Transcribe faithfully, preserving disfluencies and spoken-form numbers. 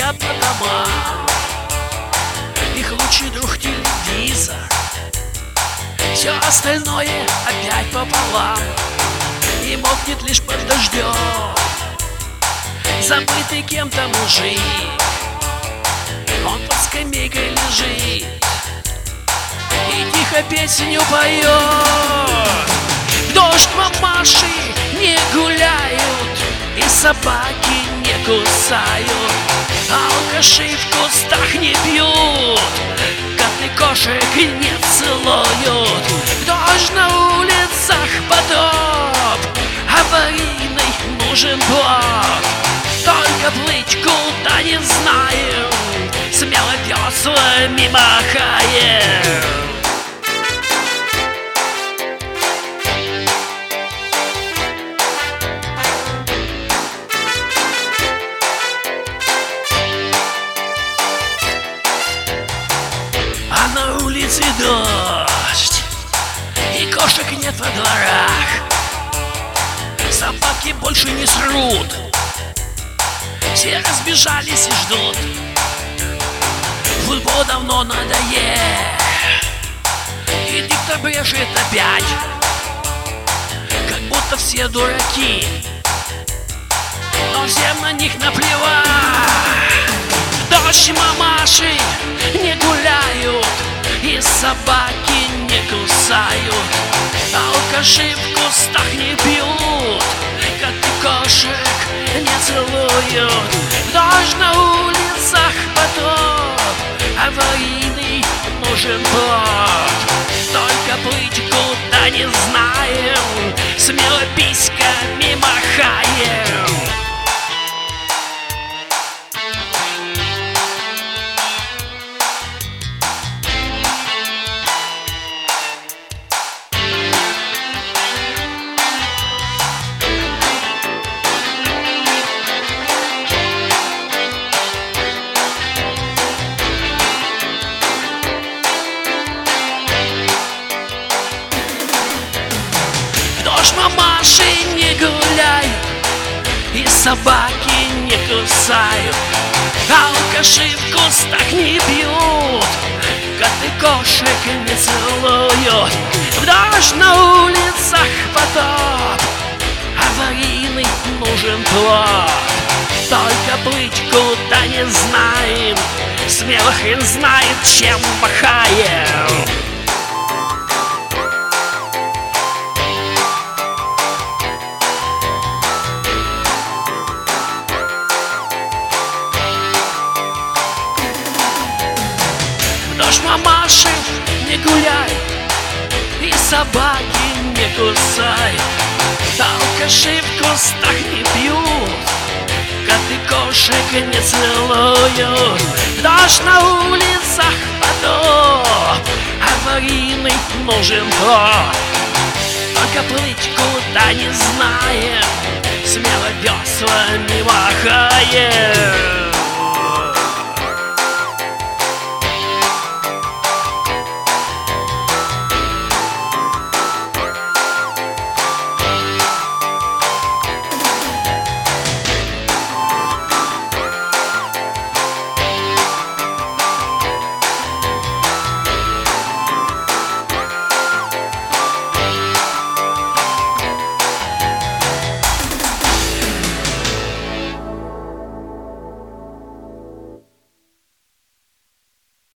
разбросался по домам. Их лучший друг телевизор, все остальное опять пополам. И мокнет лишь под дождем забытый кем-то мужик. Он под скамейкой лежит и тихо песню поет. Дождь мамаши не гуляют, и собаки не кусают, алкаши в кустах не пьют, коты кошек не целуют. Дождь на улицах потоп, аварийный нужен плот. Только плыть куда не знаем, смело веслами махаем. А на улице дождь, и кошек нет во дворах. Собаки больше не срут, все разбежались и ждут. Футбол давно надоел, и диктор брешет опять, как будто все дураки, но всем на них наплевать. Дождь мамаши не гуляют, и собаки не кусают, алкаши в кустах не пьют, коты кошек не целуют. Дождь на улицах потоп, аварийный нужен плот. Только плыть куда не знаем, смело письками махаем. Дождь мамаши не гуляют, и собаки не кусают, алкаши в кустах не бьют, коты кошек не целуют. В дождь на улицах потоп, аварийный нужен плот. Только плыть куда не знаем, смело хрен знает чем махаем. Дождь мамаши не гуляют, и собаки не кусают, алкаши в кустах не пьют, коты кошек не целуют. Дождь на улицах потоп, аварийный нужен плот. Только плыть куда не знаем, смело веслами махаем.